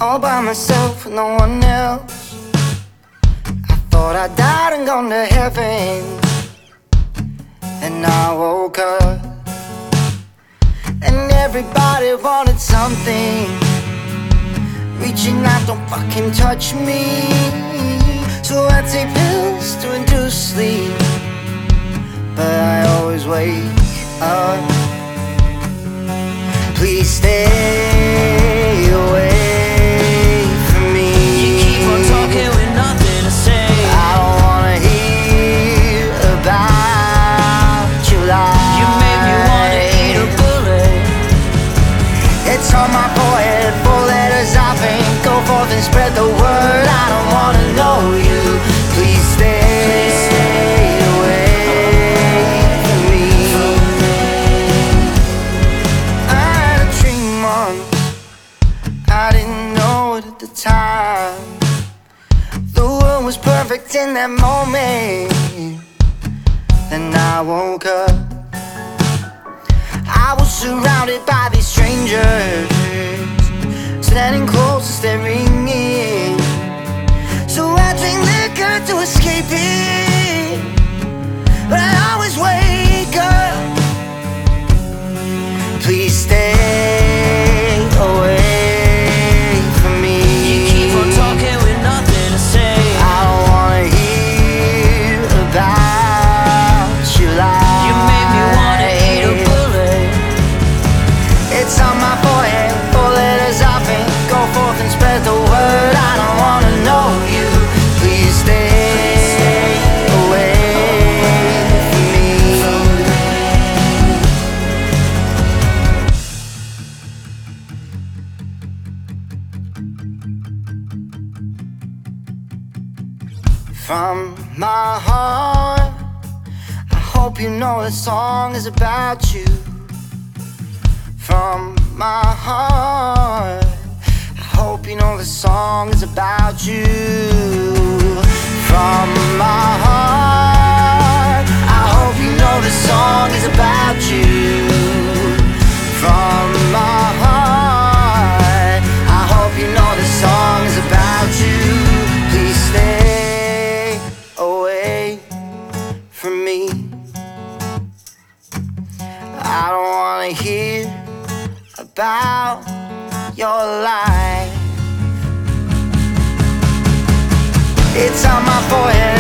all by myself with no one else. I thought I died and gone to heaven, and I woke up, and everybody wanted something, reaching out, don't fucking touch me. So I take pills to induce sleep, but I always wake up. Please stay away from me. You keep on talking with nothing to say. I don't wanna hear about your lies. You make me wanna eat a bullet. It's on my forehead, 4 letters I think. Go forth and spread the word. I don't wanna know you. Please stay away from me. I had a dream once, I didn't know it at the time. The world was perfect in that moment, then I woke up. I was surrounded by these strangers, standing close and staring in. So I drink liquor to escape it, but I always wake up. Please stay away from me. You keep on talking with nothing to say. I don't wanna hear about your lies. You make me wanna eat a bullet. It's on my forehead, 4 letters I think. Go forth and spread the word. I don't wanna know you. Please stay away from me. From my heart, I hope you know this song is about you. From my heart, I hope you know this song is about you. From my heart, I hope you know this song is about you. From my heart, I hope you know this song is about you. Please stay away from me. I don't wanna hear about your life. It's on my forehead,